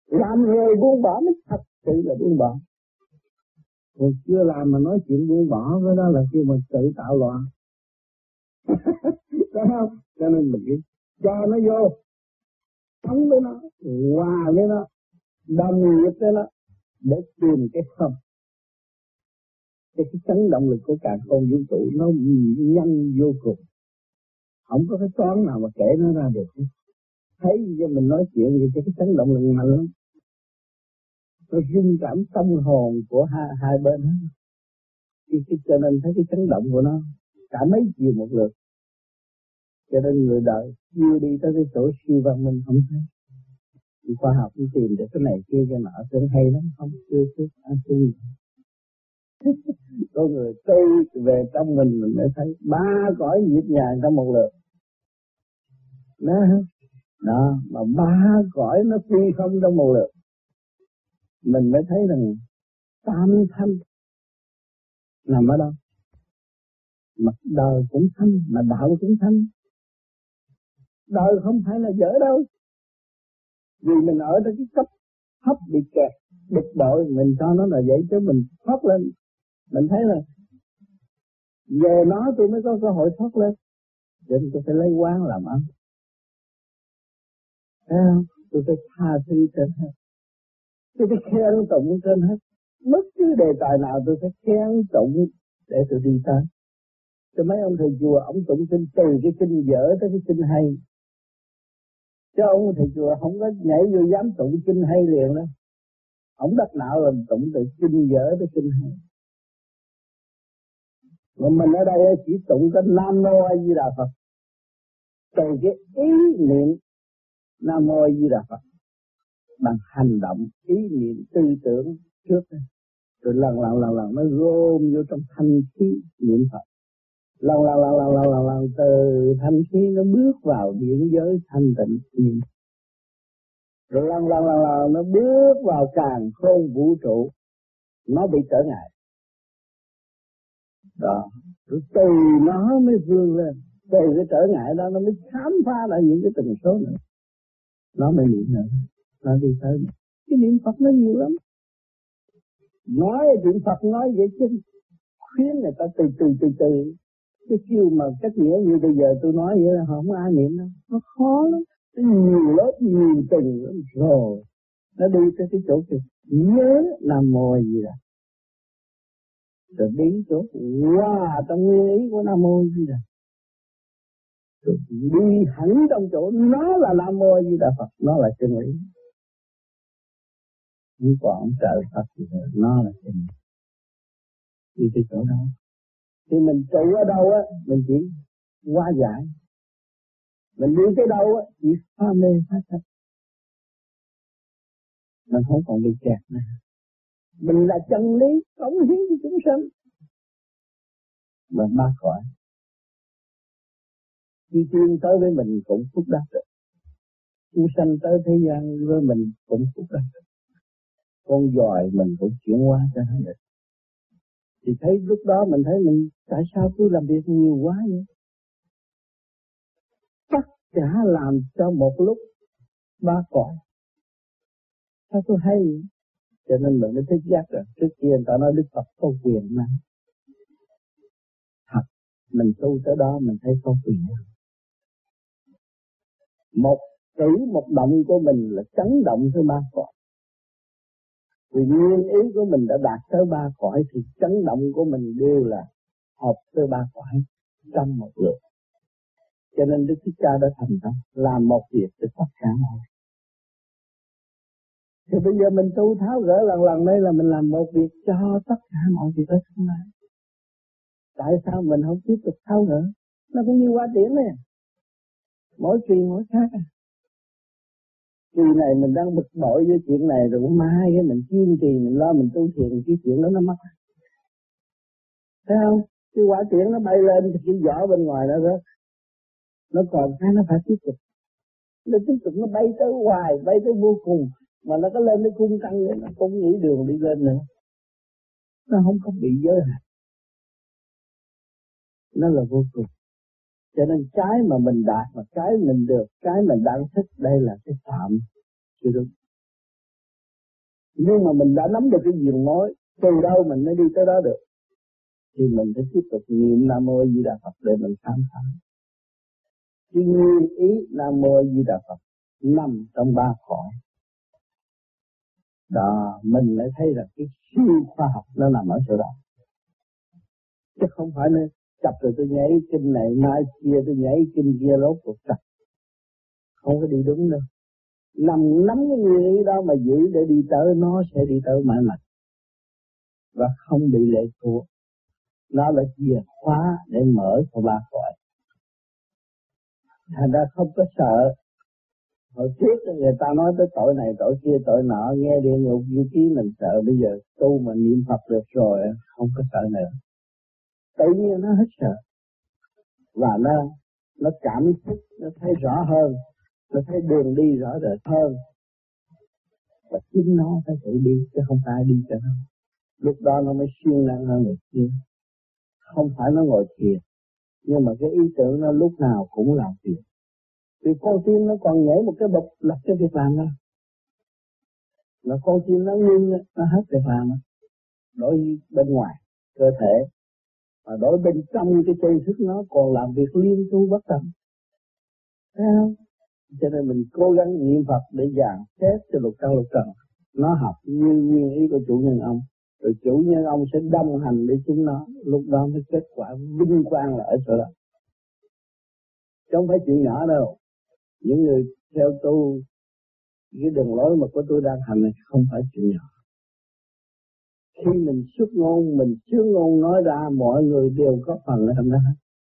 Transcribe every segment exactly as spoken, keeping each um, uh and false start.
Làm rồi buông bỏ mới thật sự là buông bỏ. Còn chưa làm mà nói chuyện buông bỏ, cái đó là khi mà tự tạo loạn. Thấy không? Cho nên mình biết cho nó vô, sống với nó, hòa với nó, đồng nghiệp với nó, để tìm cái không. Cái, cái chấn động lực của cả không vũ trụ nó nhanh vô cùng, không có cái toán nào mà kể nó ra được. Thấy cho mình nói chuyện gì cái chấn động lực mạnh lắm, nó rung cảm tâm hồn của hai hai bên hết. Cái, cái, cho nên thấy cái chấn động của nó cả mấy chiều một lượt. Cho nên người đời chưa đi tới cái chỗ siêu văn minh không thấy. Thì khoa học đi tìm để cái này kia cái nọ tưởng hay lắm, không chưa chưa ăn tu. Có người tu về trong mình mình mới thấy ba cõi nhịp nhàng trong một lượt. Đó, đó mà ba cõi nó phi không trong một lượt. Mình mới thấy rằng tam thanh nằm ở đâu. Mà đời cũng thanh, mà đạo cũng thanh. Đời không phải là dở đâu. Vì mình ở trong cái cấp hấp bị kẹt, bực bội, mình cho nó là vậy chứ mình thoát lên. Mình thấy là về nó tôi mới có cơ hội thoát lên. Cho nên tôi phải lấy quán làm ăn. Thấy không? Tôi phải tha thứ trên hết. Tôi phải khen tụng trên hết. Bất cứ đề tài nào tôi phải khen tụng để tôi đi tới. Cho mấy ông thầy chùa, ông tụng kinh từ cái kinh dở tới cái kinh hay. Chứ ông thầy chùa không có nhảy vô dám tụng kinh hay liền đó. Ông đắc đạo là tụng từ kinh dở tới kinh hay. Mà mình ở đây chỉ tụng cái Nam Mô A Di Đà Phật. Từ cái ý niệm Nam Mô A Di Đà Phật bằng hành động, ý niệm, tư tưởng trước đây. Rồi lần lần lần lần nó gom vô trong thanh khí niệm Phật. Lần lần lần lần lần lần lần từ thanh khí nó bước vào điển giới thanh tịnh niệm. Rồi lần lần lần lần nó bước vào càn khôn vũ trụ, nó bị trở ngại. Đó, rồi từ nó mới vươn lên, từ cái trở ngại đó nó mới khám phá ra những cái tần số nữa. Nó mới niệm nữa, nó đi tới. Cái niệm Phật nó nhiều lắm. Nói chuyện Phật nói vậy chứ khuyến người ta từ từ từ từ. Cái kêu mà cách nghĩa như bây giờ tôi nói vậy là không có ai niệm đâu. Nó khó lắm. Nó nhiều lớp, nhiều tầng lắm rồi. Nó đi tới cái chỗ kia. Nhớ Nam Mô A Di Đà. Rồi đi chỗ hòa trong nguyên ý của Nam Mô A Di Đà. Rồi đi hẳn trong chỗ nó là Nam Mô A Di Đà Phật. Nó là chân lý. Không còn trợ Phật gì nữa. Nó là chân lý. Đi tới chỗ đó. Thì mình trụ ở đâu á, mình chỉ hóa giải. Mình đi tới đâu á, chỉ phá mê phá chấp. Mình không còn bị kẹt nữa. Mình là chân lý, cống hiến cho chúng sanh. Mà ba cõi. Khi tiên tới với mình cũng phúc đắc được. Chúng sanh tới thế gian với mình cũng phúc đắc được. Con dòi mình cũng chuyển hóa cho nó được. Thì thấy lúc đó mình thấy mình, tại sao tôi làm việc nhiều quá vậy? Tất cả làm cho một lúc ba cõi. Sao tôi hay vậy? Cho nên mình mới thích giác rồi. Trước kia người ta nói Đức Phật có quyền mà. Thật, mình tu tới đó mình thấy có quyền. Một cử một động của mình là chấn động tới ba cõi. Vì nguyên ý của mình đã đạt tới ba cõi thì chấn động của mình đều là hợp tới ba cõi trong một lượt. Cho nên Đức Thích Ca đã thành công làm một việc để tất cả mọi. Thì bây giờ mình tu tháo gỡ lần lần đây là mình làm một việc cho tất cả mọi việc ở trong này. Tại sao mình không tiếp tục tháo gỡ? Nó cũng như qua điển này. Mỗi kỳ mỗi khác à. Kỳ này mình đang bực bội với chuyện này rồi mai cái mình kiên trì mình lo mình tu thiền cái chuyện đó nó mất. Thấy không? Cái quả chuyện nó bay lên thì cái vỏ bên ngoài nó rớt. Nó còn cái nó phải tiếp tục. Nó tiếp tục nó bay tới hoài, bay tới vô cùng. Mà nó có lên cái cung căng vậy, nó không nghĩ đường đi lên nữa. Nó không có bị giới hạn. Nó là vô cùng. Cho nên cái mà mình đạt và cái mình được, cái mình đang thích đây là cái phạm. Chứ đúng. Nhưng mà mình đã nắm được cái diền mối, từ đâu mình mới đi tới đó được. Thì mình phải tiếp tục niệm Nam Mô A Di Đà Phật để mình khám phá. Cái nguyên ý Nam Mô A Di Đà Phật nằm trong ba cõi. Đó, mình mới thấy là cái siêu khoa học nó nằm ở chỗ đó. Chứ không phải nên chập rồi tôi nhảy kinh này, mai kia tôi nhảy kinh kia, rốt cuộc chập. Không có đi đúng đâu. Nằm nắm cái nguyên ý đó mà giữ để đi tới, nó sẽ đi tới mãi mãi. Và không bị lệ thuộc. Nó là chìa khóa để mở cho ba cõi. Thành ra không có sợ. Hồi trước người ta nói tới tội này tội kia tội nọ, nghe địa ngục vũ ký mình sợ. Bây giờ tu mà niệm Phật được rồi không có sợ nữa. Tự nhiên nó hết sợ. Và nó nó cảm thức, nó thấy rõ hơn, nó thấy đường đi rõ rệt hơn. Và chính nó phải tự đi chứ không phải đi cho nó. Lúc đó nó mới siêng năng hơn người kia. Không phải nó ngồi thiền, nhưng mà cái ý tưởng nó lúc nào cũng làm việc. Vì con tim nó còn nhảy một cái bậc lập cái việc làm đó. Là con tim nó ngưng, nó hết việc làm đó. Đối với bên ngoài cơ thể, mà đối bên trong cái chân thức nó còn làm việc liên tu bất tận. Thấy không? Cho nên mình cố gắng niệm Phật để dàn xếp cho lục căn lục trần. Nó học như nguyên ý của chủ nhân ông. Rồi chủ nhân ông sẽ đồng hành để chúng nó. Lúc đó mới kết quả vinh quang là ở chỗ đó. Chứ không phải chuyện nhỏ đâu. Những người theo tu, cái đường lối mà của tôi đang hành này không phải chuyện nhỏ. Khi mình xuất ngôn, mình chướng ngôn nói ra, mọi người đều có phần ở trong đó.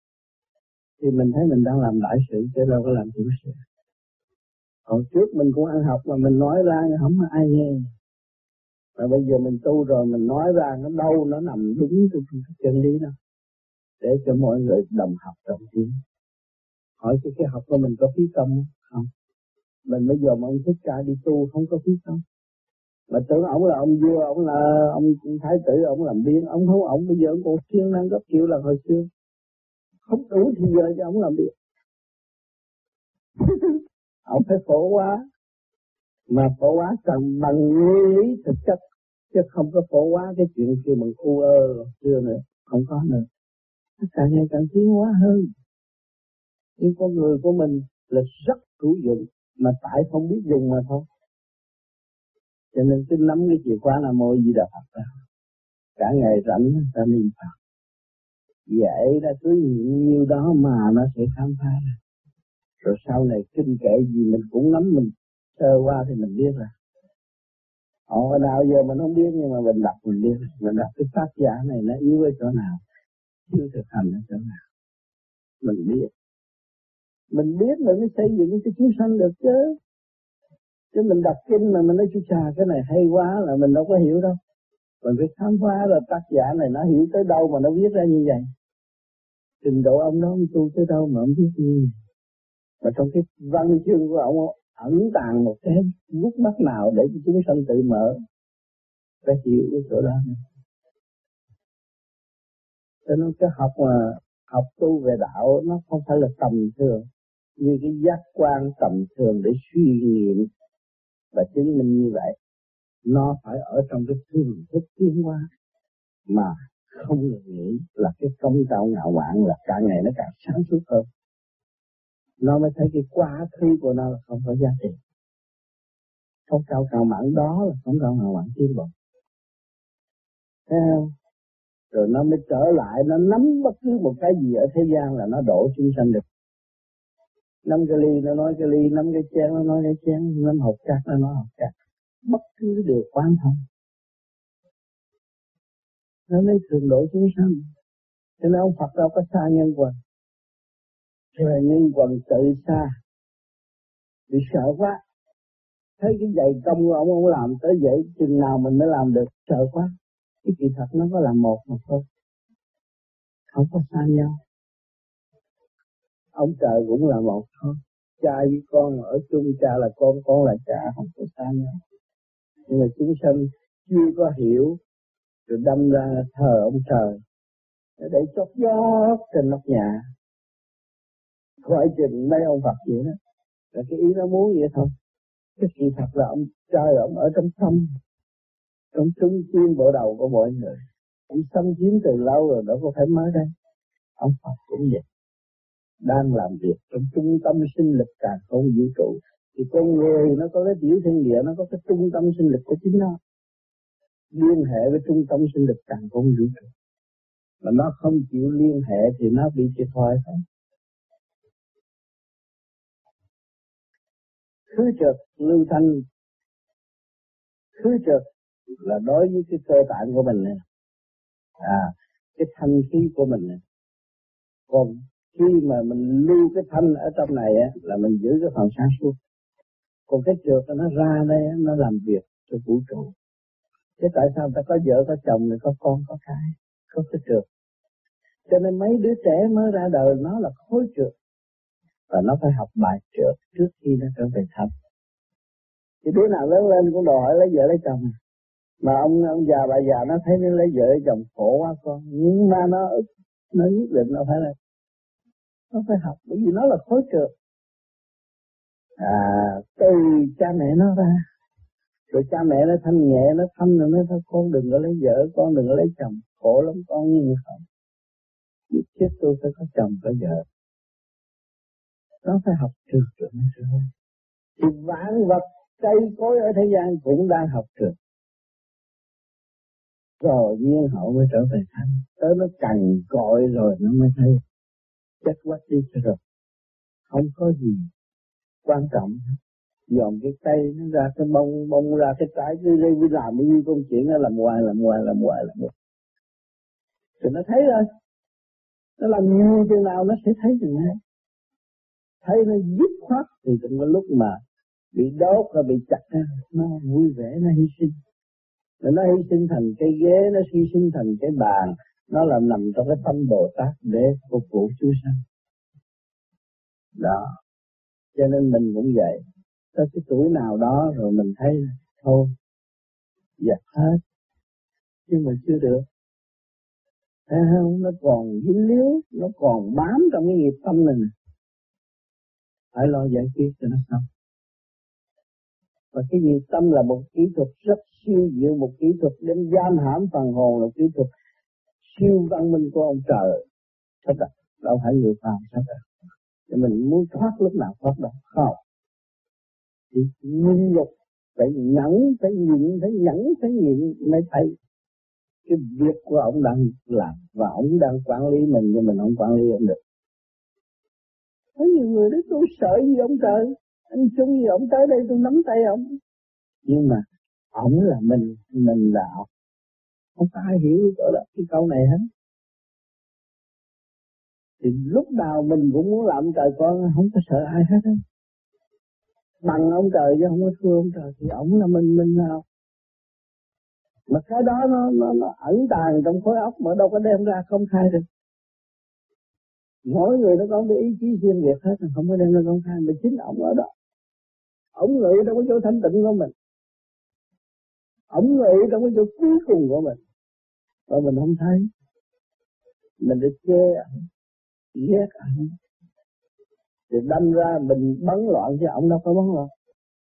Thì mình thấy mình đang làm đại sự, chứ đâu có làm tiểu sự. Hồi trước mình cũng ăn học mà mình nói ra không có ai nghe. Mà bây giờ mình tu rồi mình nói ra nó đâu nó nằm đúng cái chân lý đó. Để cho mọi người đồng học đồng tiến. Hỏi cái cái học của mình có phí công không? Mình bây giờ mà ông Thích Ca đi tu không có phí công. Mà tưởng ổng là ông vua, ổng là ông thái tử, ổng làm biến, ổng không, ổng bây giờ ổng còn siêng năng gấp triệu lần hồi xưa. Không đủ thì giờ cho ổng làm việc. Ổng phải phổ hóa, mà phổ hóa cần bằng nguyên lý thực chất, chứ không có phổ hóa cái chuyện kia bằng u ơ xưa nữa, không có nữa. Nó càng ngày càng tiến hóa hơn. Nhưng con người của mình là rất hữu dụng, mà tại không biết dùng mà thôi. Cho nên cứ nắm cái chìa khóa Nam Mô Di Đà Phật ra. Cả ngày rảnh ta niệm Phật. Vậy đã cứ niệm nhiêu đó mà nó sẽ khám phá ra. Rồi sau này kinh kệ gì mình cũng nắm, mình sơ qua thì mình biết ra. Hồi nào giờ mình không biết, nhưng mà mình đọc mình biết. Mình đọc cái tác giả này nó yếu ở chỗ nào, chưa thực hành ở chỗ nào. Mình biết. Mình biết mình mới xây dựng cái chúng sanh được chứ. Chứ mình đọc kinh mà mình nói chú chà cái này hay quá là mình đâu có hiểu đâu. Mình phải khám phá là tác giả này nó hiểu tới đâu mà nó viết ra như vậy. Trình độ ông đó ông tu tới đâu mà ông viết như vậy. Mà trong cái văn chương của ông ẩn tàng một cái gút mắt nào để cho chúng sanh tự mở. Phải hiểu cái chỗ đó. Cho nên cái học mà học tu về đạo nó không phải là tầm thường. Như cái giác quan tầm thường để suy nghiệm và chứng minh như vậy. Nó phải ở trong cái thường thức tiến hóa. Mà không ngừng nghĩ là cái công tạo ngạo mạn là càng ngày nó càng sáng suốt hơn. Nó mới thấy cái quá khứ của nó là không có giá trị. Không cao ngạo mạn đó là không cao ngạo mạn tiến bộ. Thấy không? Rồi nó mới trở lại, nó nắm bất cứ một cái gì ở thế gian là nó đổ chúng sanh được. Nắm cái ly nó nói cái ly, nắm cái chén nó nói cái chén, nắm hộp cát nó nói hộp cát. Bất cứ điều quan thông. Nó mới thường độ chúng sanh. Cho nên ông Phật đâu có xa nhân quần. Thì là nhân quần tự xa. Vì sợ quá. Thấy cái dày công của ông, ông làm tới vậy, chừng nào mình mới làm được, sợ quá. Cái kỳ thật nó có làm một mà thôi. Không có xa nhau. Ông trời cũng là một thôi. Cha với con ở chung, cha là con, con là cha, không có xa nhau. Nhưng mà chúng sanh chưa có hiểu, rồi đâm ra thờ ông trời. Để chót vót trên nóc nhà. Khỏi chừng mấy ông Phật vậy đó. Là cái ý nó muốn vậy thôi. Cái kỳ thật là ông trời ông ở trong tâm. trong trung tâm bộ đầu của mọi người. Ông xâm chiếm từ lâu rồi, đâu có phải mới đây. Ông Phật cũng vậy, đang làm việc trong trung tâm sinh lực càn khôn vũ trụ. Thì con người nó có cái tiểu thiên địa, nó có cái trung tâm sinh lực của chính nó, liên hệ với trung tâm sinh lực càn khôn vũ trụ. Mà nó không chịu liên hệ thì nó bị thiệt thòi thôi. Khứ trượt lưu thanh. Khứ trượt là đối với cái cơ tạng của mình này. À, cái thanh khí của mình này. Còn khi mà mình lưu cái thanh ở trong này á, là mình giữ cái phần sáng suốt. Còn cái trượt nó ra đây, nó làm việc cho vũ trụ. Thế tại sao ta có vợ, có chồng, rồi có con, có cái, có cái trượt. Cho nên mấy đứa trẻ mới ra đời nó là khối trượt. Và nó phải học bài trượt trước khi nó trở về thanh. Thì đứa nào lớn lên cũng đòi hỏi lấy vợ lấy chồng. Mà ông ông già bà già nó thấy nó lấy vợ lấy chồng khổ quá con. Nhưng mà nó nó nhất định nó phải là nó phải học, bởi vì nó là khối trượt. À, từ cha mẹ nó ra. Rồi cha mẹ nó thanh nhẹ, nó thanh rồi nó thôi con đừng có lấy vợ, con đừng có lấy chồng. Khổ lắm con, nhưng không. Chết tôi phải có chồng có vợ. Nó phải học trượt rồi mới trở lên. Thì vạn vật cây cối ở thế gian cũng đang học trượt. Rồi nhiên hậu mới trở về thanh. Tới nó cằn cội rồi nó mới thấy chết quách đi cho rồi. Không có gì quan trọng. Dòm cái cây nó ra cái bông, bông ra cái trái, cứ đi làm bao nhiêu công chuyện nó làm hoài, làm hoài, làm hoài, làm hoài. Rồi nó thấy rồi. Nó làm nhiều chừng nào nó sẽ thấy chừng này. Thấy nó dứt khoát thì từng có lúc mà bị đốt và bị chặt ra, nó vui vẻ, nó hy sinh. Rồi nó hy sinh thành cái ghế, nó hy sinh thành cái bàn, nó là nằm trong cái tâm Bồ Tát để phục vụ chúng sanh. Đó. Cho nên mình cũng vậy. Tới cái tuổi nào đó rồi mình thấy thôi, dẹp hết. Nhưng mà chưa được. Thấy không? Nó còn dính líu, nó còn bám trong cái nghiệp tâm này nè. Phải lo giải quyết cho nó xong. Và cái nghiệp tâm là một kỹ thuật rất siêu diệu, một kỹ thuật đem giam hãm phần hồn, là kỹ thuật siêu văn minh của ông trời. Sắp đặt, đâu phải người phàm sắp đặt. Thì mình muốn thoát lúc nào thoát đâu, không. Thì nhịn nhục, phải nhẫn, phải nhịn, phải nhẫn, phải nhịn mới thấy cái việc của ông đang làm. Và ông đang quản lý mình, nhưng mình không quản lý ông được. Có nhiều người đấy tôi sợ gì ông trời, anh chung gì ông tới đây tôi nắm tay ông. Nhưng mà ông là mình, mình là ông. Không có ai hiểu cái, cái câu này hết. Thì lúc nào mình cũng muốn làm trời con, không có sợ ai hết á. Bằng ông trời chứ không có thua ông trời. Thì ông là mình, mình nào. Mà cái đó nó, nó, nó ẩn tàng trong khối óc mà đâu có đem ra công khai được. Mỗi người nó có cái ý chí riêng biệt hết, không có đem ra công khai. Mà chính ông ở đó. Ông ngự trong cái chỗ thanh tịnh của mình. Ông ngự trong cái chỗ cuối cùng của mình. Và mình không thấy. Mình để chê ông, ghét ông. Thì đâm ra mình bấn loạn chứ ông đâu có bấn loạn.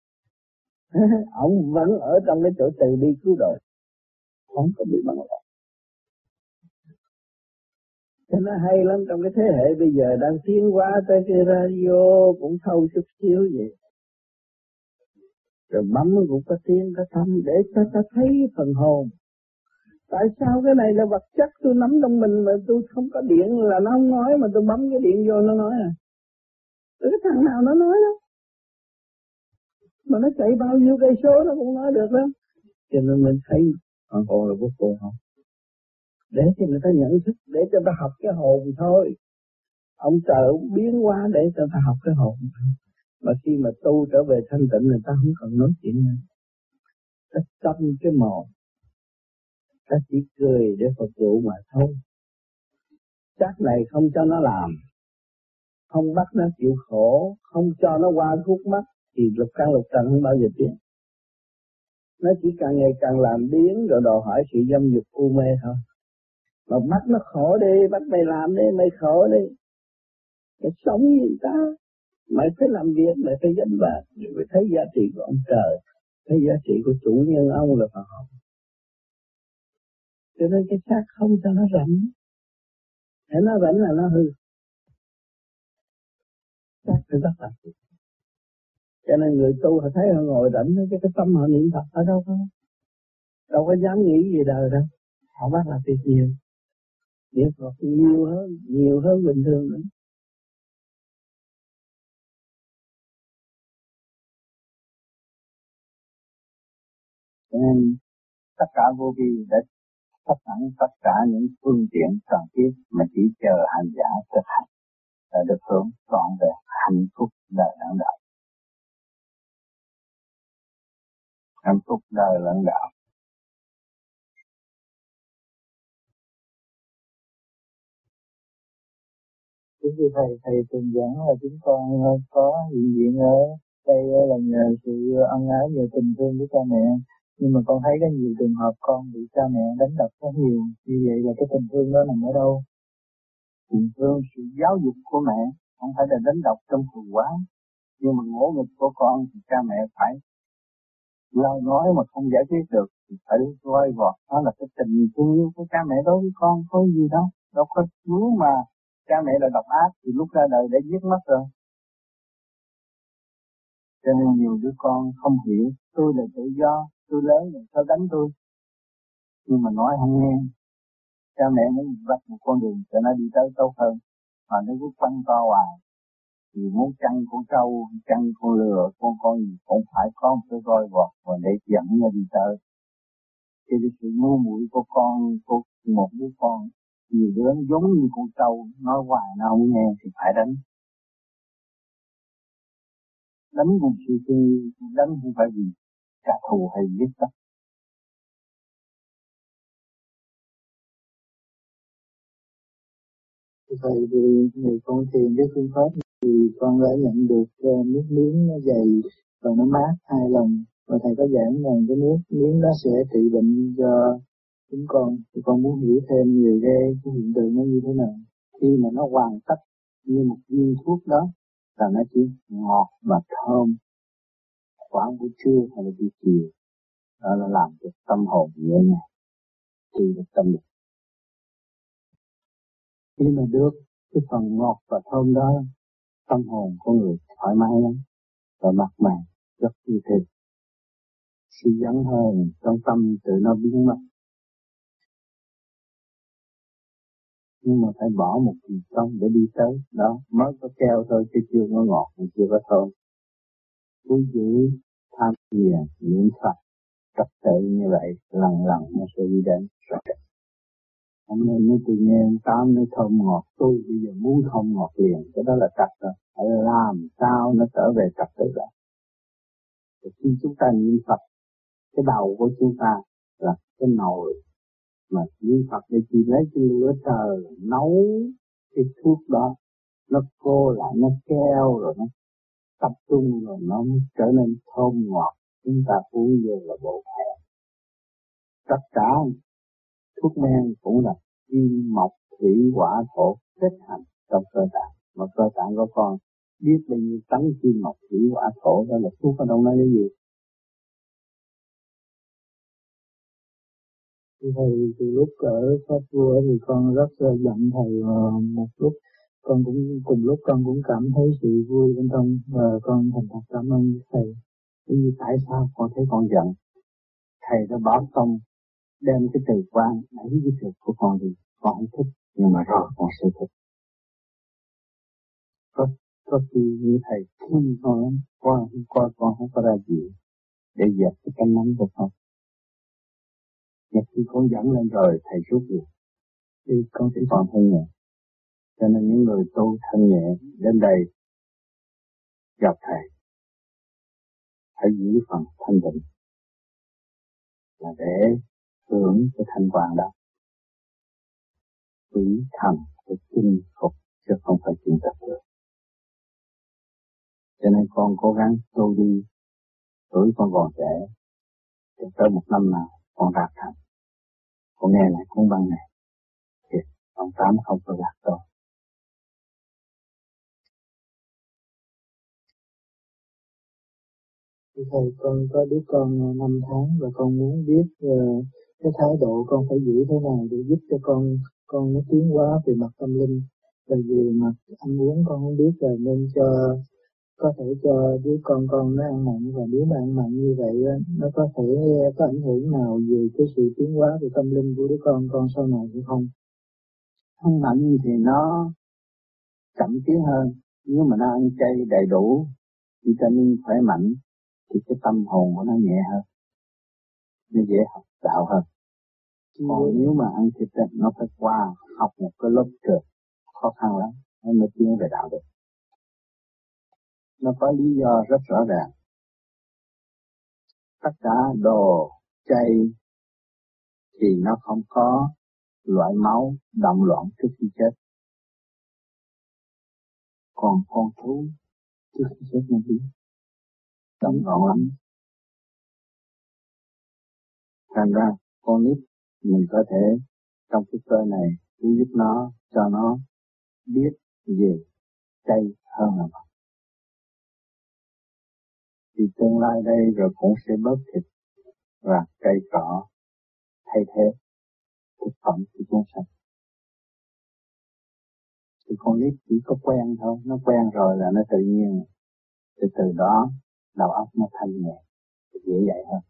Ông vẫn ở trong cái chỗ từ bi cứu độ. Không có bị bấn loạn. Cho nó hay lắm, trong cái thế hệ bây giờ đang tiến hóa tới cái radio cũng thâu chút xíu vậy. Rồi bấm cũng có tiếng có thanh để cho ta thấy phần hồn. Tại sao cái này là vật chất tôi nắm trong mình mà tôi không có điện là nó không nói, mà tôi bấm cái điện vô nó nói à. Rồi cái thằng nào nó nói đó. Mà nó chạy bao nhiêu cây số nó cũng nói được đó. Cho nên mình thấy phần hồn là vô cùng không. Để cho người ta nhận thức, để cho ta học cái hồn thôi. Ông trời ông biến hóa để cho ta học cái hồn thôi. Mà khi mà tu trở về thanh tịnh người ta không còn nói chuyện nữa. Ta tâm cái mồm. Ta chỉ cười để phục vụ mà thôi. Chắc này không cho nó làm. Không bắt nó chịu khổ. Không cho nó qua khúc mắt. Thì lục căn lục trần không bao giờ tiến. Nó chỉ càng ngày càng làm biến rồi đòi hỏi sự dâm dục u mê thôi. Mà bắt nó khổ đi, bắt mày làm đi, mày khổ đi. Mày sống như người ta. Mày phải làm việc, mày phải gánh vác. Mày phải thấy giá trị của ông trời. Thấy giá trị của chủ nhân ông là phần hồn. Cho nên cái xác không cho nó rảnh. Để nó rảnh là nó hư. Xác phải rất là hư. Cho nên người tu họ thấy họ ngồi rảnh, cái, cái tâm họ niệm Phật ở đâu có. Đâu có dám nghĩ gì đời đâu. Họ bắt là tuyệt nhiều. Niệm Phật nhiều hơn, nhiều hơn bình thường nữa. Cho nên tất cả vô vi đã sắp sẵn tất cả những phương tiện cần thiết mà chỉ chờ hành giả thực hành là được hưởng trọn vẹn hạnh phúc đời lãng đạo. Hạnh phúc đời lãng đạo. Kính thưa thầy, thầy từng giảng là chúng con có hiện diện ở đây là nhờ sự ân ái, nhờ tình thương của cha mẹ. Nhưng mà con thấy có nhiều trường hợp con bị cha mẹ đánh đập rất nhiều. Như vậy là cái tình thương đó nằm ở đâu? Tình thương, sự giáo dục của mẹ, không phải là đánh đập trong thù quán. Nhưng mà ngỗ nghịch của con thì cha mẹ phải lời nói mà không giải quyết được thì phải voi vọt. Đó là cái tình thương yêu của cha mẹ đối với con, có gì đâu. Đâu có muốn mà cha mẹ là độc ác thì lúc ra đời đã giết mất rồi. Cho nên nhiều đứa con không hiểu, tôi là tự do, tôi lớn rồi sao đánh tôi. Nhưng mà nói không nghe. Cha mẹ muốn vạch một con đường cho nó đi tới tốt hơn. Mà nó cứ quanh co hoài. Thì muốn chăn con trâu, chăn con lừa, con con gì cũng phải có một cái roi vọt và để dẫn nó đi tới. Thì cái sự ngu muội của con, của một đứa con, nhiều đứa giống như con trâu, nói hoài nó không nghe thì phải đánh. Đánh vì sự thương yêu, đánh không phải vì trả thù hay giết tất. Thầy thì người con thiền cái phương pháp thì con đã nhận được uh, nước miếng nó dày và nó mát hai lần. Và thầy có giảng rằng cái nước miếng đó sẽ trị bệnh cho chúng con. Thì con muốn hiểu thêm về cái, cái hiện tượng nó như thế nào. Khi mà nó hoàn tất như một viên thuốc đó là nó chỉ ngọt và thơm. Khoảng buổi trưa hay là buổi chiều. Đó là làm cho tâm hồn nhẹ nhàng, trị được tâm lực. Khi mà được cái phần ngọt và thơm đó, tâm hồn của người thoải mái lắm và mặt mày rất như thế. Sự dẫn hờn trong tâm tự nó biến mất. Nhưng mà phải bỏ một kỳ công để đi tới đó, mới có keo thôi chứ chưa có ngọt, chưa có thơm. Cứ giữ tham thiền niệm Phật trật tự như vậy, lần lần nó sẽ đi đến rồi. Hôm nay nếu tự nhiên tám nó thơm ngọt, tôi bây giờ muốn thơm ngọt liền, cái đó là trật rồi. Phải làm sao nó trở về trật tự lại. Khi chúng ta niệm Phật, cái đầu của chúng ta là cái nồi mà niệm Phật để chỉ lấy cái lửa trời nấu cái thuốc đó, nó cô lại, nó keo rồi nó tập trung rồi nó trở nên thơm ngọt. Chúng ta uống vô là bổ thẹn. Tất cả thuốc men cũng là kim mộc thủy hỏa thổ kết hành trong cơ tạng. Mà cơ tạng của con biết bao nhiêu tấn kim mộc thủy hỏa thổ, đó là thuốc ở đâu nói cái gì. Thầy từ lúc ở Pháp Vua thì con rất là giận thầy, uh, một lúc con cũng cùng lúc con cũng cảm thấy sự vui bên trong và con thành thật cảm ơn thầy. Nhưng tại sao con thấy con giận? Thầy đã bảo xong đem cái từ quan đẩy cái từ của con đi, con không thích, nhưng mà rồi con sẽ thích. Có có khi như thầy khi con con con con không có ra gì để dẹp cái cánh nóng của con. Nhưng khi con dẫn lên rồi thầy rút được thì con sẽ còn thân nhẹ. Cho nên những người tu thân nhẹ đến đây gặp thầy phải giữ phần thanh tịnh là để hưởng cái thanh quan đó. Quỷ thần phải chinh phục chứ không phải chinh tập được. Cho nên con cố gắng tu đi, tuổi con còn trẻ, thì tới một năm nào con đạt thành. Con nghe lại cuốn băng này, thì ông Tám không có gạt tôi. Thầy, con có đứa con năm tháng và con muốn biết uh, cái thái độ con phải giữ thế nào để giúp cho con con nó tiến hóa về mặt tâm linh. Bởi vì mặt ăn uống con không biết rồi nên cho có thể cho đứa con con nó ăn mặn, và nếu mà ăn mặn như vậy nó có thể có ảnh hưởng nào về cái sự tiến hóa về tâm linh của đứa con con sau này hay không? Ăn mặn thì nó chậm tiến hơn, nếu mà nó ăn chay đầy đủ vitamin khỏe mạnh thì cái tâm hồn của nó nhẹ hơn, nó dễ học đạo hơn. Còn ừ. nếu mà ăn thịt nó phải qua học một cái lớp trượt khó khăn lắm nó mới tiến về đạo được. Nó có lý do rất rõ ràng. Tất cả đồ chay thì nó không có loại máu động loạn trước khi chết. Còn con thú trước khi chết nó biết động loạn lắm. Thành ra con nít mình có thể trong cái cơ này cứu giúp nó, cho nó biết về chay hơn là mặn. Thì tương lai đây rồi cũng sẽ bớt thịt và cây cỏ thay thế thực phẩm của chúng sanh. Thì con nít chỉ có quen thôi, nó quen rồi là nó tự nhiên. Từ từ đó đầu óc nó thanh nhẹ, dễ dạy hơn.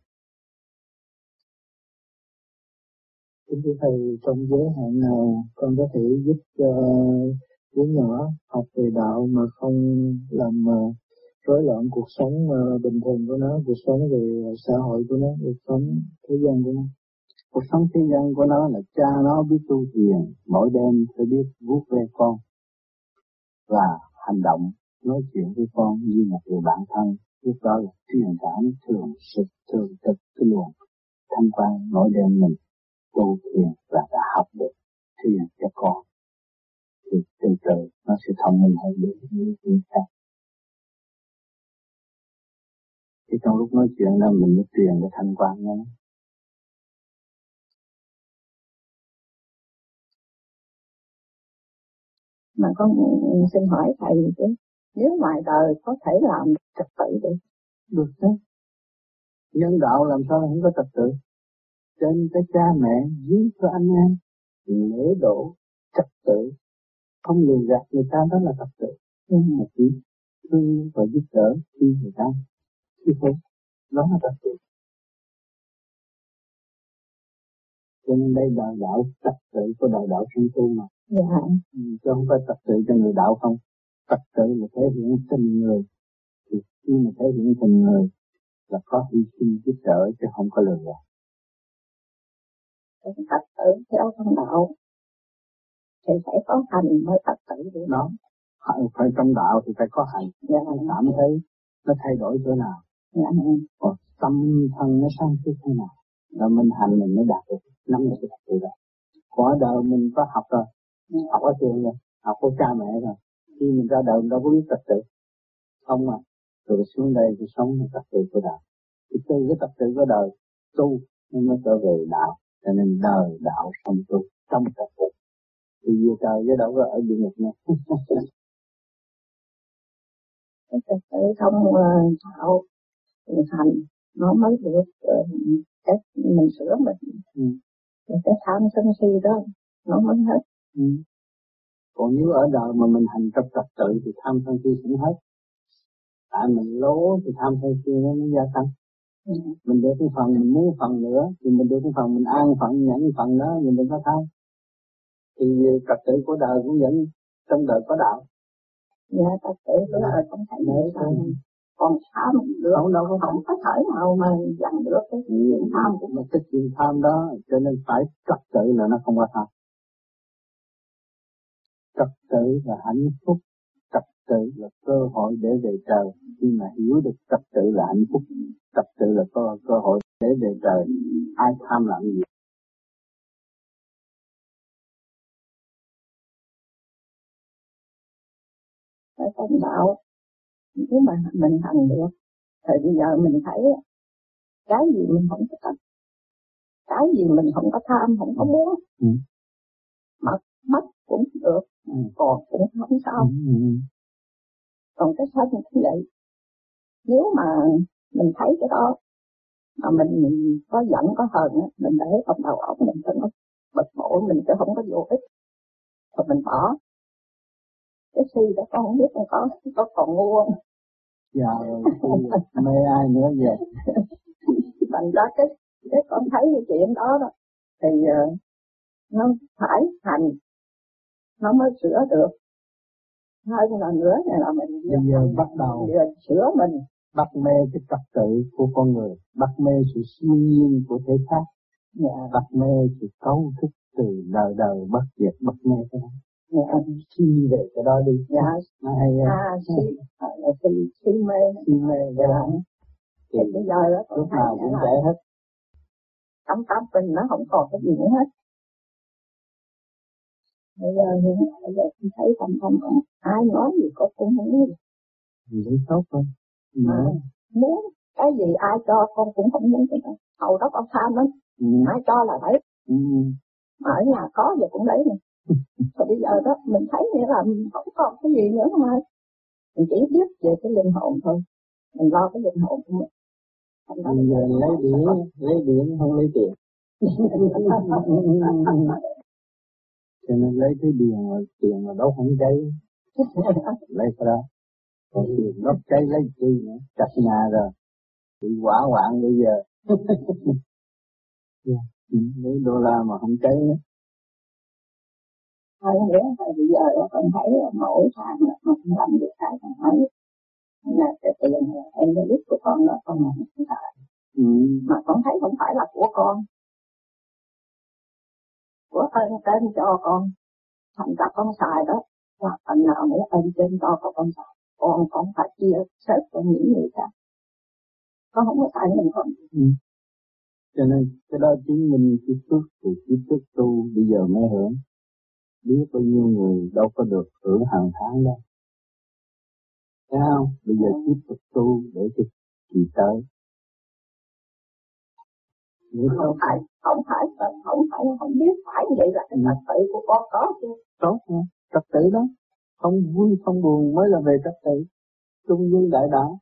Kính thưa Thầy, trong giới hạn nào con có thể giúp cho đứa nhỏ học về đạo mà không làm uh, rối loạn cuộc sống uh, bình thường của nó, cuộc sống về xã hội của nó, cuộc sống thế gian của nó? Cuộc sống thế gian của nó là cha nó biết tu thiền, mỗi đêm phải biết vuốt ve con và hành động nói chuyện với con như một người bạn thân. Lúc đó là truyền cảm thường sự thường thực cái luồng thanh quan mỗi đêm mình tu thiền và đã học được thiền cho con, thì từ từ nó sẽ thông minh hơn được những người khác. Thì trong lúc nói chuyện đó mình mới truyền cái thanh quan đó. Mà con xin hỏi thầy chứ, nếu ngoài đời có thể làm trật tự được? Được đấy. Nhân đạo làm sao không có trật tự? Trên cái cha mẹ, dưới cho anh em, lễ độ, trật tự, không lừa gạt người ta, đó là trật tự. Nhưng mà chỉ thương và giúp đỡ khi người ta, chứ không, đó là trật tự. Cho nên đây là đạo trật tự của đạo đạo sinh tu mà. Dạ. Ừ, chứ không phải trật tự cho người đạo không. Trật tự là thể hiện tình người. Thì khi mà thể hiện tình người là có hy sinh giúp đỡ chứ không có lừa gạt. Cái trật tự theo trong đạo thì phải có hành mới trật tự được. Đó, phải trong đạo thì phải có hành. Dạ. Cảm thấy nó thay đổi chỗ nào. Dạ. Còn tâm thân nó sáng suốt thế nào. Rồi mình hành mình mới đạt được nắm được cái trật tự đó. Còn ở đời mình có học rồi, dạ. Học ở trường rồi, học của cha mẹ rồi. Khi mình ra đời mình đâu có biết trật tự. Không mà, rồi xuống đây thì sống với trật tự của đời. Thì từ cái trật tự của đời tu nên nó trở về đạo. Cho nên đời đạo sống tu trong trật tự. Thì về trời với đâu có ở địa ngục nữa. Cái trật tự trong đạo hành nó mới được cái mình sửa mình. Ừ. Cái tham sân si đó nó mới hết. Ừ. Còn nếu ở đời mà mình hành trong trật tự thì tham sân si cũng hết. Tại mình lố thì tham sân si nó mới gia tăng. Ừ. Mình được cái phần mình muốn phần nữa thì mình được cái phần mình an phận nhận phần đó mình đừng có tham. Thì trật tự của đời cũng vẫn trong đời có đạo. Dạ, trật tự của đời không thể được sao. Còn tham được không đâu có không có thể nào mà dặn được cái chuyện tham của mình. Cái chuyện tham đó cho nên phải trật tự là nó không có tham. Trật tự là hạnh phúc, trật tự là cơ hội để về trời. Khi mà hiểu được trật tự là hạnh phúc, trật tự là cơ, cơ hội để về trời. Ai tham làm gì? Ở trong đạo, nếu mà mình hành được, thì bây giờ mình thấy cái gì mình không có thích, cái gì mình không có tham, không có muốn, ừ. mà mất cũng được, ừ. còn cũng không sao. Ừ. Còn cái sân cũng vậy, nếu mà mình thấy cái đó mà mình, mình có giận có hờn á, mình để trong đầu óc mình cho nó bực bội mình chứ không có vô ích, rồi mình bỏ. Cái si đó con không biết con có có còn ngu không? Dạ mê ai nữa vậy? Thành ra cái cái con thấy cái chuyện đó đó thì uh, nó phải hành nó mới sửa được. Hơn là nữa này là mình bây giờ bắt đầu sửa mình, bắt mê cái trật tự của con người, bắt mê sự siêu nhiên của thể xác, dạ. bắt mê sự cấu trúc từ đời đời bất diệt, bắt mê cái đó. Dạ. Suy về cái đó đi. Dạ. Nó hay à, si, à, si, si mê. Si mê cái dạ. đó. Thì bây giờ đó lúc nào cũng vậy hết. Trong tâm mình nó không còn cái gì nữa hết. Bây giờ thì bây giờ tôi thấy tâm tâm ai nói gì có cũng không biết. Vì tốt thôi. À, muốn cái gì ai cho con cũng không muốn cái đó. Hầu đó con tham lắm. Ừ. Ai cho là lấy. Ừ. Mà ở nhà có giờ cũng lấy nè. Rồi bây giờ đó mình thấy nghĩa là mình không còn cái gì nữa mà. Mình chỉ biết về cái linh hồn thôi. Mình lo cái linh hồn của mình. Bây giờ lấy điện, lấy điện không lấy tiền. Cho nên lấy cái điện mà tiền mà đâu không cháy. Lấy cái đó. Còn tiền đốt cháy lấy chi nữa, chặt nhà rồi. Bị hỏa hoạn bây giờ. Yeah. Lấy đô la mà không cháy nữa. Thôi nữa, bây giờ con thấy mỗi tháng là con làm được cái con thấy là cái tiền em đã biết của con là con làm không phải. Ừ. Mà con thấy không phải là của con, của ơn trên cho con, thành ra con xài đó, và phần nào nữa ơn trên cho con con xài, con con phải chia sớt cho những người khác, con không có xài mình không. Ừ. Cho nên cái đó chứng minh cái phước của cái phước tu bây giờ mới hưởng. Biết bao nhiêu người đâu có được hưởng hàng tháng đâu. Thấy không? Bây giờ tiếp tục tu để cho kỳ tới. Không phải, không phải, không phải, không biết phải vậy là cái trật tự của con có chứ. Tốt nha, trật tự đó. Không vui không buồn mới là về trật tự. Trung dung đại đạo.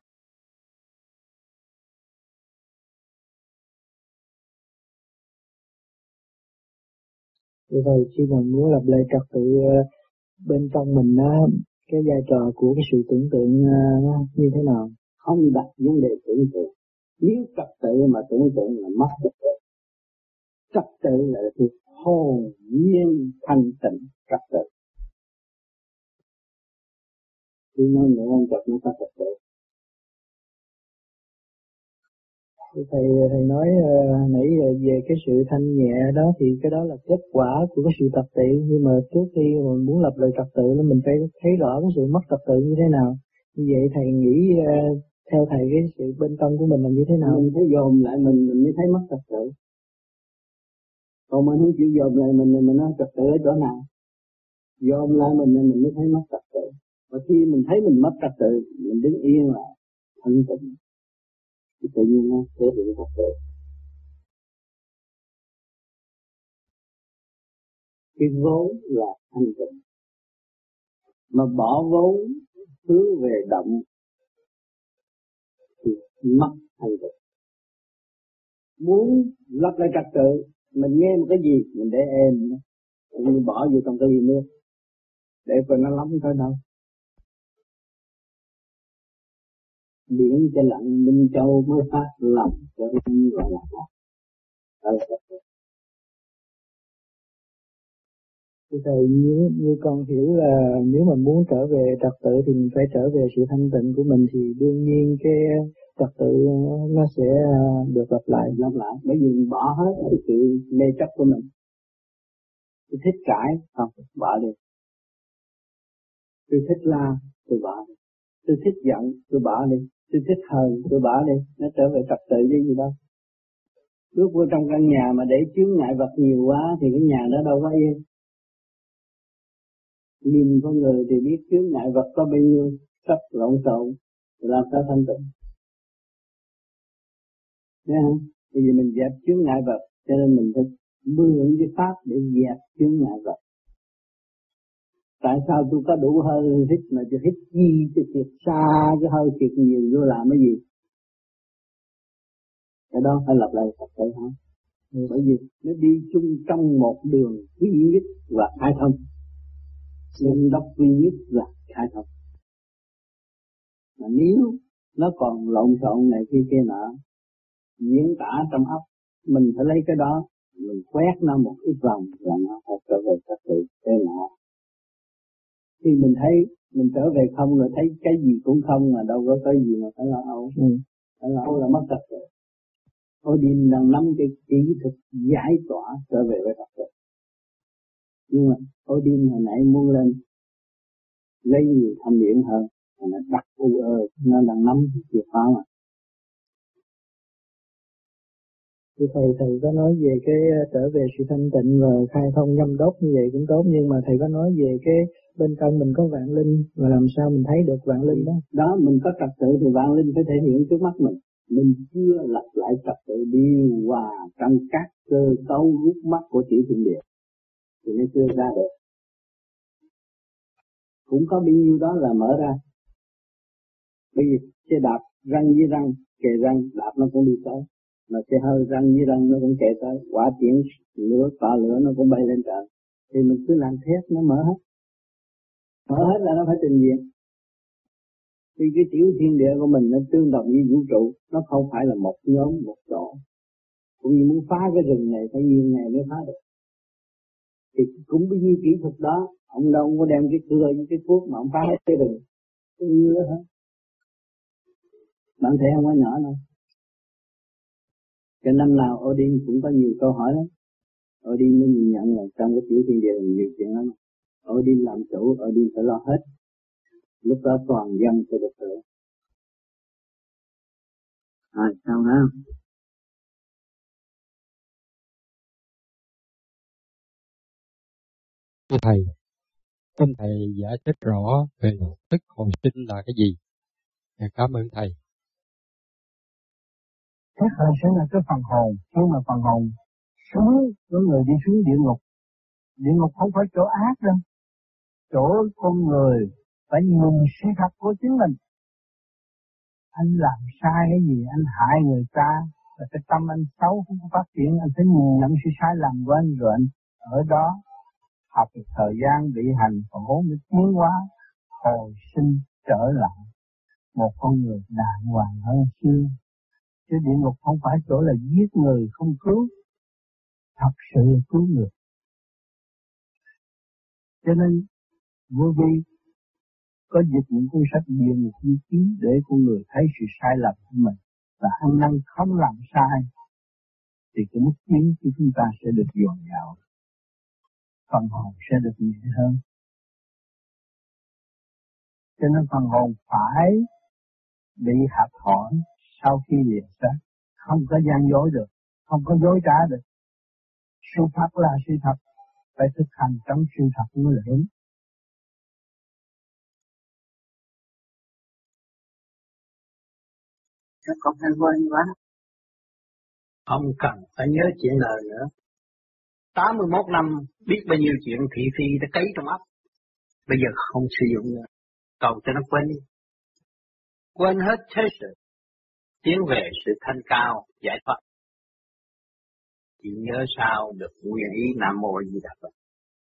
Vậy thôi, khi mà muốn lập lại trật tự bên trong mình á, cái vai trò của cái sự tưởng tượng nó như thế nào? Không đặt vấn đề tưởng tượng. Nếu trật tự mà tưởng tượng là mất trật tự. Trật tự là thuộc hồn nhiên thanh tịnh trật tự. Khi nói nữa ông trật nó có trật tự. Thầy thầy nói uh, nãy giờ về cái sự thanh nhẹ đó thì cái đó là kết quả của cái sự trật tự, nhưng mà trước khi mình muốn lập lại trật tự là mình phải thấy rõ cái sự mất trật tự như thế nào. Như vậy thầy nghĩ uh, theo thầy cái sự bên trong của mình là như thế nào? Mình phải dồn lại mình mình mới thấy mất trật tự. Còn mình không chịu dồn lại mình thì mình nói trật tự ở chỗ nào? Dồn lại mình thì mình mới thấy mất trật tự. Và khi mình thấy mình mất trật tự, mình đứng yên lại thanh tịnh, thì tự nhiên nó sẽ hiện trật tự. Cái vốn là thanh tịnh, mà bỏ vốn hướng về động thì mất thanh tịnh. Muốn lập lại trật tự, mình nghe một cái gì mình để êm, mình bỏ vô trong cái ly nước để coi nó lắm tới đâu. Biển cho lặng Minh Châu mới phát lòng cho cái gọi là ngọt. Thầy, như, như con hiểu là nếu mà muốn trở về trật tự thì mình phải trở về sự thanh tịnh của mình, thì đương nhiên cái trật tự nó sẽ được lặp lại. Lặp lại, bởi vì mình bỏ hết cái sự mê chấp của mình. Tôi thích cãi, không, bỏ đi. Tôi thích la, tôi bỏ đi. Tôi thích giận, tôi bỏ đi. Tôi thích hờn, tôi bỏ đi. Nó trở về trật tự với gì đâu. Bước vô trong căn nhà mà để chướng ngại vật nhiều quá thì cái nhà đó đâu có yên. Nhìn con người thì biết chướng ngại vật có bao nhiêu, sắp lộn xộn, thì làm sao thanh tịnh. Thấy không? Bởi vì mình dẹp chướng ngại vật, cho nên mình phải mượn cái pháp để dẹp chướng ngại vật. Tại sao tôi có đủ hơi hít mà tôi hít chi cho thiệt xa cái hơi thiệt nhiều vô làm cái gì? cái đó phải lập lại Phật tử không? Ừ. Bởi vì nó đi chung trong một đường duy nhất và khai thông, nên đốc duy nhất là khai thông. Mà nếu nó còn lộn xộn này kia kia nọ, diễn tả trong óc, mình phải lấy cái đó, mình quét nó một ít vòng là nó phải trở về trật tự thế nào. Khi mình thấy mình trở về không rồi thấy cái gì cũng không, mà đâu có cái gì mà phải lo âu. Ừ. Phải lo âu là mất trật tự. Odin đang nắm cái kỹ thuật giải tỏa trở về với trật tự. Nhưng mà Odin hồi nãy muốn lên lấy nhiều thanh điển hơn, mà nó đặt u ơ, nó đang nắm chìa khóa mà. Thì thầy thầy có nói về cái trở về sự thanh tịnh và khai thông nhâm đốc như vậy cũng tốt, nhưng mà thầy có nói về cái bên trong mình có vạn linh, và làm sao mình thấy được vạn linh đó? Đó, mình có trật tự thì vạn linh phải thể hiện trước mắt mình. Mình chưa lập lại trật tự điều hòa trong các cơ cấu rút mắt của tiểu thiên địa thì nó chưa ra được. Cũng có bao nhiêu đó là mở ra. Bây giờ xe đạp răng với răng, kề răng, đạp nó cũng đi tới. Mà xe hơi răng với răng nó cũng kề tới. Quả chuyển lửa, tỏ lửa nó cũng bay lên trời. Thì mình cứ làm thét nó mở hết. Mở hết là nó phải trình diện. Vì cái tiểu thiên địa của mình nó tương đồng với vũ trụ, nó không phải là một nhóm, một chỗ. Cũng như muốn phá cái rừng này phải nhiều ngày mới phá được. Thì cũng bao nhiêu kỹ thuật đó, ông đâu có đem cái cưa với cái cuốc mà ông phá hết cái rừng. Cái như đó hả? Bạn thấy không có nhỏ đâu. Cái năm nào Odin cũng có nhiều câu hỏi lắm. Odin mới nhìn nhận là trong cái tiểu thiên địa là nhiều chuyện lắm. Odin làm chủ, Odin phải lo hết. Lúc đó toàn dân sẽ được hưởng. Rồi, sao hả? Thưa Thầy, xin Thầy giải thích rõ về thức hồi sinh là cái gì? Cảm ơn Thầy. Thức hồi sinh là cái phần hồn, khi mà phần hồn xuống, có người đi xuống địa ngục. Địa ngục không phải chỗ ác đâu. Chỗ con người phải nhìn sự thật của chính mình. Anh làm sai cái gì, anh hại người ta, và cái tâm anh xấu không có phát triển, anh phải nhìn nhận sự sai lầm của anh rồi anh ở đó học một thời gian bị hành khổ mới tiến hóa, hồi sinh trở lại một con người đàng hoàng hơn xưa. Chứ địa ngục không phải chỗ là giết người không cứu, thật sự là cứu người. Cho nên vô vi có dịch những cuốn sách địa ngục di ký để con người thấy sự sai lầm của mình và ăn năn không làm sai, thì cái mức tiến của chúng ta sẽ được dồi dào, phần hồn sẽ được nhẹ hơn. Cho nên phần hồn phải bị hạt hỏi sau khi lìa xác, không có gian dối được, không có dối trá được. Sự thật là sự thật, phải thực hành trong sự thật mới là đúng. Các con hay quên quá. Không cần phải nhớ chuyện đời nữa. tám mươi mốt năm biết bao nhiêu chuyện thị phi đã cấy trong óc. Bây giờ không sử dụng nữa. Cầu cho nó quên đi. Quên hết thế sự. Tiến về sự thanh cao, giải thoát. Chỉ nhớ sao được nguyện ý Nam Mô Di Đà Phật.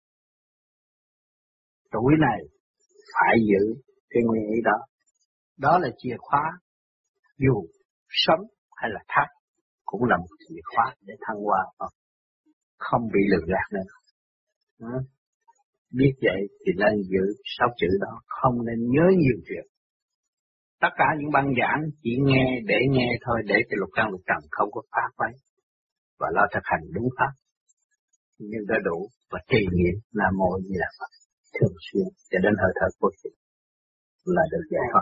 Tuổi này phải giữ cái nguyện ý đó. Đó là chìa khóa. Dù sống hay là thác cũng là một chìa khóa để thăng hoa. Không bị lừa gạt nữa. Ừ. Biết vậy thì nên giữ sáu chữ đó. Không nên nhớ nhiều chuyện. Tất cả những băng giảng chỉ nghe để nghe thôi, để cho lục căn lục trần không có phát挥. Và lo thực hành đúng pháp. Nhưng đã đủ và trì niệm Nam Mô Di Đà Phật thường xuyên cho đến hơi thở cuối cùng là được giải thoát.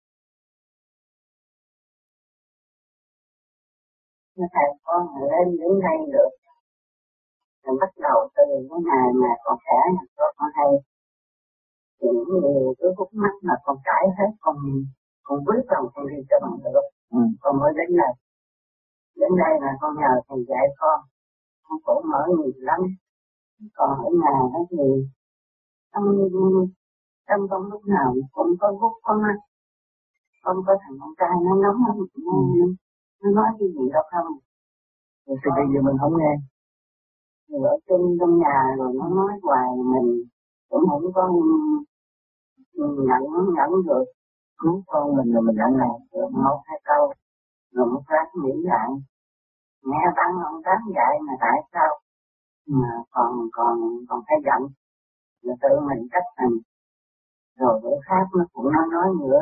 Thầy con lên đến đây được. Rồi bắt đầu từ cái ngày mà con trẻ này con hay những nhiều cái khúc mắt mà con trải hết, con con quyết lòng con đi cho bằng được. Ừ. Con mới đến đây. Đến đây là con nhờ thầy dạy con. Con khổ mở nhiều lắm. Còn ở nhà đó thì trong trong con lúc nào cũng có gút con ăn. Không có thằng con trai nó nóng lắm. Ừ. nó nói cái gì đâu không. Rồi thì bây giờ mình không nghe. Rồi ở trong, trong nhà rồi nó nói hoài mình cũng không có nhận, nhận được. Cứu con mình là mình nhận này, rồi một hai câu, rồi một phát nghĩ lại. Nghe tăng ông tán dạy mà tại sao mà còn còn còn phải giận, rồi tự mình cách mình. Rồi bữa khác nó cũng nói nói nữa,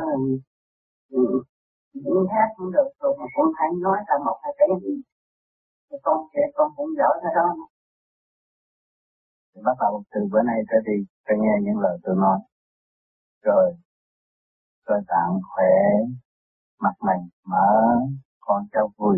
những khác cũng được, rồi mà cũng phải nói cả một hai cái gì. Thì con sẽ con cũng giỏi ra đó. Thì bắt đầu từ bữa nay trở đi, phải nghe những lời tôi nói. Rồi, cơ tạng khỏe, mặt mày mở, con cháu vui.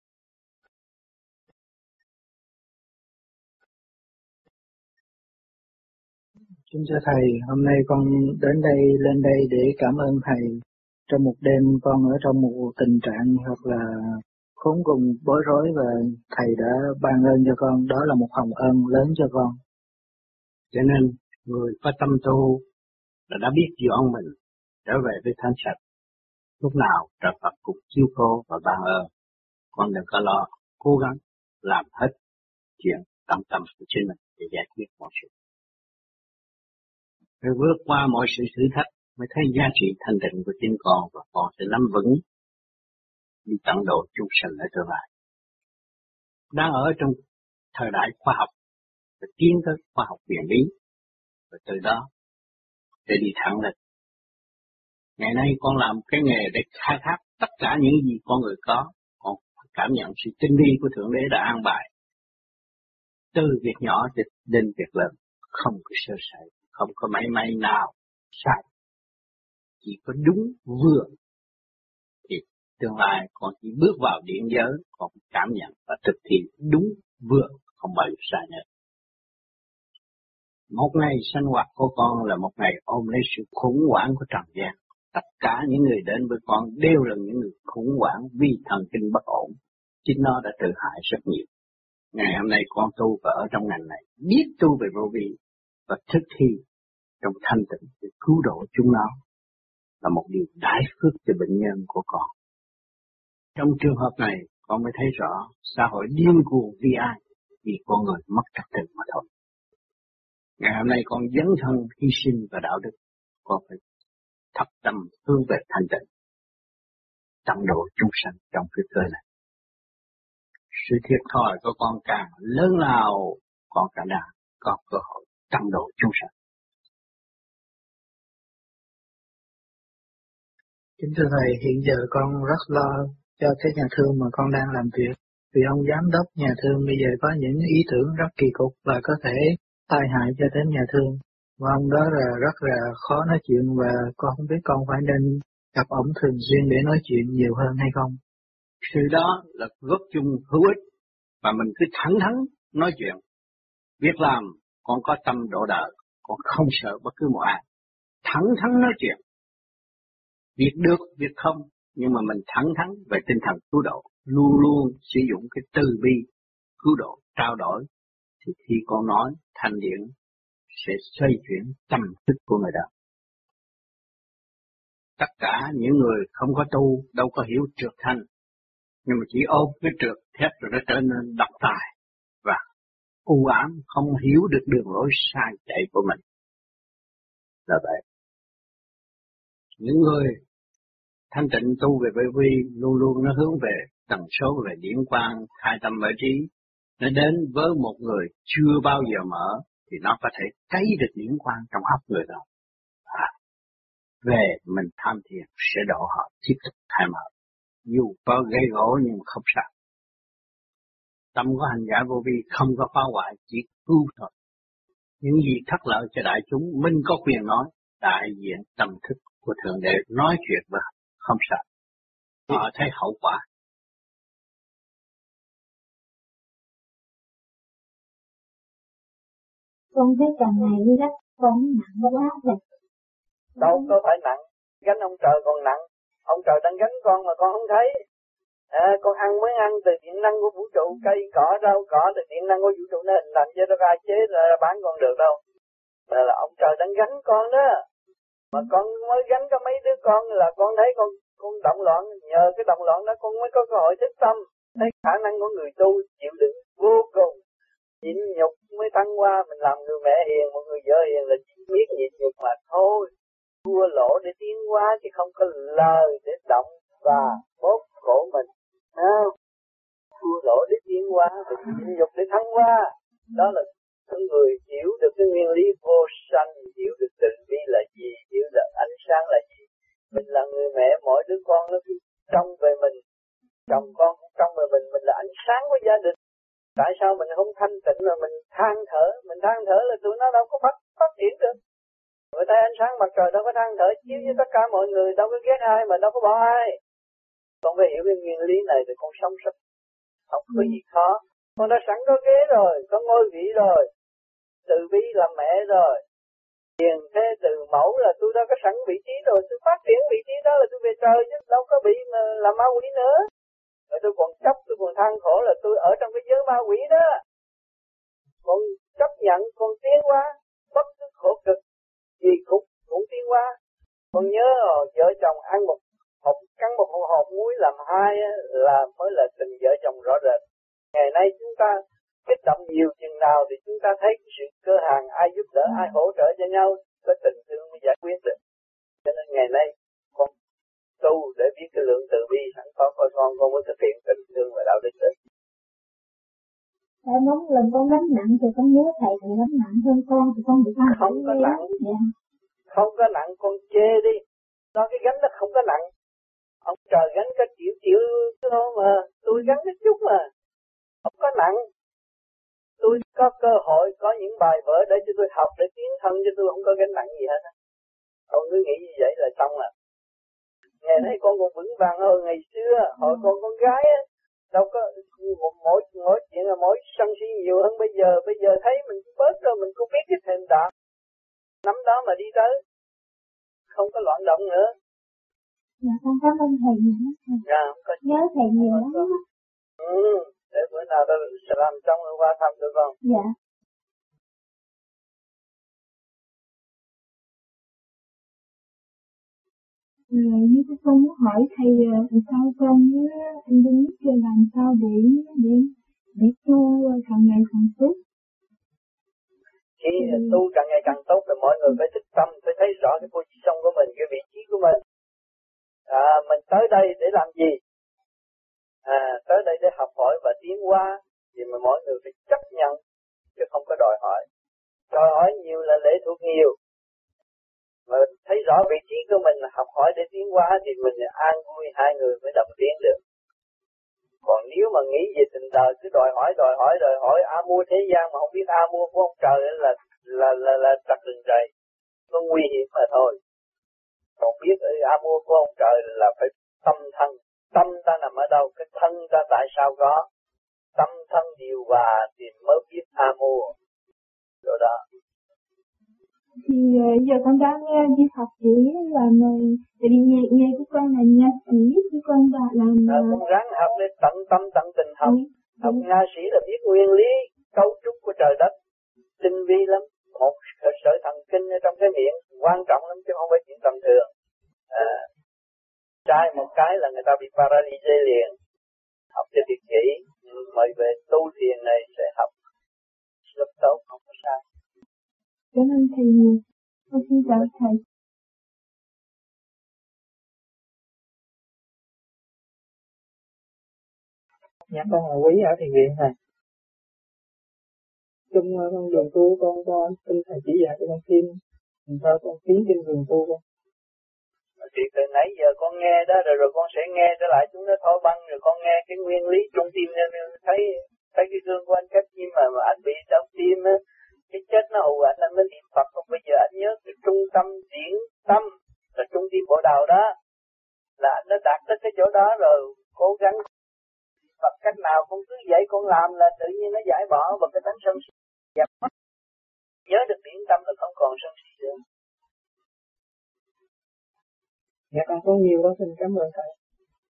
Kính thưa Thầy, hôm nay con đến đây, lên đây để cảm ơn Thầy. Trong một đêm con ở trong một tình trạng hoặc là khốn cùng bối rối và Thầy đã ban ơn cho con, đó là một hồng ân lớn cho con. Cho nên người có tâm tu là đã biết dọn mình trở về với thanh sạch. Lúc nào trời Phật cũng chiếu cố và ban ơn. Con đừng có lo, cố gắng làm hết chuyện tận tâm của chính mình để giải quyết mọi sự. Phải vượt qua mọi sự thử thách mới thấy giá trị thanh tịnh của chính con và con sẽ nắm vững đi tận độ chúng sanh ở tương lai. Đang ở trong thời đại khoa học và tiến tới khoa học huyền bí, và từ đó để đi thẳng lên. Ngày nay con làm cái nghề để khai thác tất cả những gì con người có, con cảm nhận sự tinh vi của Thượng Đế đã an bài. Từ việc nhỏ đến việc lớn, không có sơ sẩy, không có may may nào sai, chỉ có đúng vừa. Thì tương lai con chỉ bước vào điện giới, con cảm nhận và thực thi đúng vừa, không bao giờ sai nữa. Một ngày sinh hoạt của con là một ngày ôm lấy sự khủng hoảng của trần gian. Tất cả những người đến với con đều là những người khủng hoảng vì thần kinh bất ổn. Chính nó đã tự hại rất nhiều. Ngày hôm nay con tu và ở trong ngành này, biết tu về vô vi và thực thi trong thanh tịnh để cứu độ chúng nó là một điều đại phước cho bệnh nhân của con. Trong trường hợp này, con mới thấy rõ xã hội điên cuồng vì ai? Vì con người mất trật tự mà thôi. Ngày hôm nay con dấn thân hy sinh và đạo đức, con phải thập tâm hướng về thanh tịnh, tận độ chúng sanh trong cái cơ này. Sự thiệt thòi của con càng lớn lao, con càng đã có cơ hội tận độ chúng sanh. Kính thưa Thầy, hiện giờ con rất lo cho cái nhà thương mà con đang làm việc. Vì ông giám đốc nhà thương bây giờ có những ý tưởng rất kỳ cục và có thể tai hại cho đến nhà thương. Và ông đó là rất là khó nói chuyện và con không biết con phải nên gặp ổng thường xuyên để nói chuyện nhiều hơn hay không. Sự đó là góp chung hữu ích và mình cứ thẳng thắn nói chuyện. Việc làm con có tâm độ đời, con không sợ bất cứ một ai. Thẳng thắn nói chuyện. Việc được, việc không, nhưng mà mình thẳng thắn về tinh thần cứu độ, luôn luôn sử dụng cái từ bi cứu độ, trao đổi, thì khi con nói thanh điển sẽ xoay chuyển tâm thức của người đó. Tất cả những người không có tu đâu có hiểu trượt thanh, nhưng mà chỉ ôm cái trượt thép rồi nó trở nên độc tài và u ám, không hiểu được đường lối sai chạy của mình. Là vậy. Những người thanh tịnh tu về vô vi luôn luôn nó hướng về tần số, về điển quang, khai tâm mở trí. Nó đến với một người chưa bao giờ mở thì nó có thể thấy được điển quang trong óc người đó. À, về mình tham thiền sẽ độ họ tiếp tục khai mở. Dù có gây gỗ nhưng không sao. Tâm của hành giả vô vi không có phá hoại, chỉ cứu thôi. Những gì thất lợi cho đại chúng mình có quyền nói, đại diện tâm thức của Thượng Đế nói chuyện với họ, không sao. Họ thấy hậu quả. Con thấy càng ngày như đó, con nặng quá rồi. Đâu có phải nặng, gánh ông trời còn nặng. Ông trời đang gánh con mà con không thấy. À, con ăn mới ăn từ điện năng của vũ trụ, cây cỏ rau cỏ từ điện năng của vũ trụ nó hình thành cho nó ra chế ra bán con được đâu. Mà là ông trời đang gánh con đó. Mà con mới gánh có mấy đứa con là con thấy con con động loạn, nhờ cái động loạn đó con mới có cơ hội thức tâm, thấy khả năng của người tu chịu đựng vô cùng, nhịn nhục mới thăng hoa. Mình làm người mẹ hiền, một người vợ hiền là chỉ biết nhịn nhục mà thôi, thua lỗ để tiến hóa chứ không có lời để động và bóp khổ mình. Không, thua lỗ để tiến hóa, mình nhịn nhục để thăng hoa. Đó là cái người hiểu được cái nguyên lý vô sanh, hiểu được từ bi là gì, hiểu được ánh sáng là gì. Mình là người mẹ, mỗi đứa con nó cứ trông về mình, chồng con cũng trông về mình, mình là ánh sáng của gia đình. Tại sao mình không thanh tịnh mà mình than thở? Mình than thở là tụi nó đâu có phát, phát triển được. Người ta ánh sáng mặt trời đâu có than thở chiếu với tất cả mọi người, đâu có ghét ai mà đâu có bỏ ai. Con phải hiểu cái nguyên lý này thì con sống rất không có gì khó. Con đã sẵn có ghế rồi, có ngôi vị rồi, từ bi làm mẹ rồi, hiền thế từ mẫu là tôi đã có sẵn vị trí rồi, tôi phát triển vị trí đó là tôi về trời chứ đâu có bị mà làm ma quỷ nữa. Rồi tôi còn chấp, tôi còn than khổ là tôi ở trong cái giới ma quỷ đó. Con chấp nhận, con tiến hóa, bất cứ khổ cực gì cũng cũng tiến hóa. Con nhớ rồi, vợ chồng ăn một hộp, cắn một hộp muối làm hai là mới là tình vợ chồng rõ rệt. Ngày nay chúng ta kích động nhiều chừng nào thì chúng ta thấy sự cơ hàng, ai giúp đỡ, ai hỗ trợ cho nhau, có tình thương mới giải quyết được. Cho nên ngày nay con tu để biết cái lượng từ bi sẵn có của con, con mới thực hiện tình thương và đạo đức được. Tại mỗi lần con gánh nặng thì con nhớ thầy thì gánh nặng hơn con thì con bị con không có nặng, dạ. Không có nặng con chê đi, nó cái gánh nó không có nặng. Ông trời gánh có chịu chịu thôi mà, tôi gánh cái chút mà, không có nặng. Tôi có cơ hội, có những bài vở để cho tôi học, để tiến thân cho tôi không có gánh nặng gì hết. Con cứ nghĩ như vậy là xong à. Ngày nay con còn vững vàng hơn ngày xưa, hồi con con gái á, đâu có một mỗi mỗi chuyện là mỗi sân si nhiều hơn bây giờ. Bây giờ thấy mình bớt rồi, mình cũng biết cái thềm đạp nắm đó mà đi tới, không có loạn động nữa. Dạ con cảm ơn thầy nhiều lắm thầy. Dạ, có... nhớ thầy nhiều lắm đó. Ừ, để bữa nào tôi sẽ làm trong rồi qua thăm được không? Dạ. Rồi như con muốn hỏi thầy làm sao con với anh Đinh cho làm sao để để để tu càng ngày càng tốt. Khi ừ. tu càng ngày càng tốt thì mọi người phải thức tâm, phải thấy rõ cái position của mình, cái vị trí của mình. À, mình tới đây để làm gì? À, tới đây để học hỏi và tiến hóa, thì mà mọi người phải chấp nhận chứ không có đòi hỏi. Đòi hỏi nhiều là lệ thuộc nhiều. Mà thấy rõ vị trí của mình, học hỏi để tiến hóa thì mình an vui, hai người mới đồng tiến được. Còn nếu mà nghĩ về tình đời cứ đòi hỏi, đòi hỏi, đòi hỏi a mua thế gian mà không biết a mua của ông trời là là là là trật rừng rầy, nó nguy hiểm mà thôi. Còn biết ở a mua của ông trời là phải tâm thân, tâm ta nằm ở đâu, cái thân ta tại sao có, tâm thân điều hòa thì mới biết a mua. Rồi đó. Thì giờ con đang đi học chỉ làm tại vì nghề nghề của con là nha sĩ, của con là làm à, con ráng học để tận tâm tận tình học. Ừ. Học ừ. nha sĩ là biết nguyên lý cấu trúc của trời đất, tinh vi lắm. Một sợi thần kinh ở trong cái miệng quan trọng lắm chứ không phải chuyện tầm thường. À, trai một cái là người ta bị paralyze liền. Học cho thiệt kỹ, mời về tu thiền này sẽ học rất tốt, không có sao. Cảm ơn thầy nhiều. Con xin chào thầy. Dạ con là Quý ở thiền viện thầy. Trong con đường tu con con xin thầy chỉ dạy cho con thêm, làm sao con tiến trên đường tu con. Thì từ nãy giờ con nghe đó rồi rồi con sẽ nghe trở lại chúng nó thổi băng rồi con nghe cái nguyên lý trung tim nên thấy thấy cái gương của anh cách chim mà, mà anh bị trong tim á, cái chết nó hù anh anh mới niệm Phật. Không bây giờ anh nhớ cái trung tâm điển tâm là trung tim bộ đầu đó, là anh đã đạt tới cái chỗ đó rồi, cố gắng Phật cách nào cũng cứ vậy con làm là tự nhiên nó giải bỏ và cái tánh sân si dẹp mất. Nhớ được điển tâm là không còn sân si nữa. Dạ con có nhiều đó, xin cảm ơn thầy.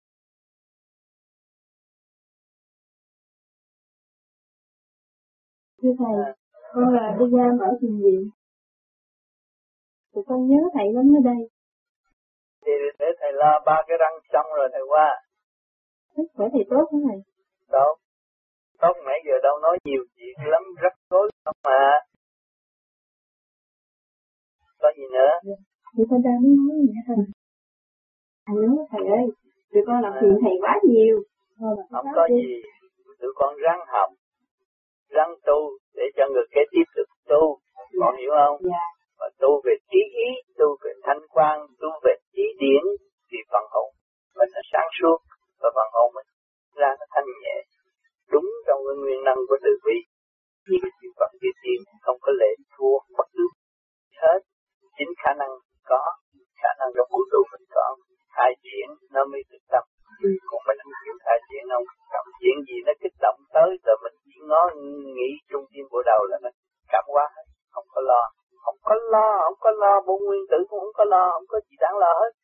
Thưa thầy, à. con là đi giam ở thiền viện. Tụi con nhớ thầy lắm ở đây. Thì để thầy lo ba cái răng xong rồi thầy qua. Sức khỏe thì tốt thế này. Tốt. Tốt nãy giờ đâu nói nhiều chuyện lắm, rất rối không mà. Có gì nữa? Thì con đang nói gì nữa thôi. Thầy nói thầy ơi, tụi con làm phiền thầy quá nhiều. Không có gì, tụi con ráng học, ráng tu để cho người kế tiếp được tu, con hiểu không? Dạ. Và tu về trí ý, tu về thanh quan, tu về trí điển, thì phần hồn mình nó sáng suốt và phần hồn mình ra nó thanh nhẹ, đúng trong cái nguyên năng của từ bi. Những cái chuyện vật kia tiên không có lệ thua bất cứ hết, chính khả năng có, khả năng trong vũ trụ mình có, khai triển nó mới thực tập. Ừ. Còn mình không chịu khai triển không, cảm chuyện gì nó kích động tới rồi mình chỉ ngó nghĩ trung tâm bộ đầu là mình cảm hóa, không có lo, không có lo, không có lo, bộ nguyên tử cũng không có lo, không có gì đáng lo hết.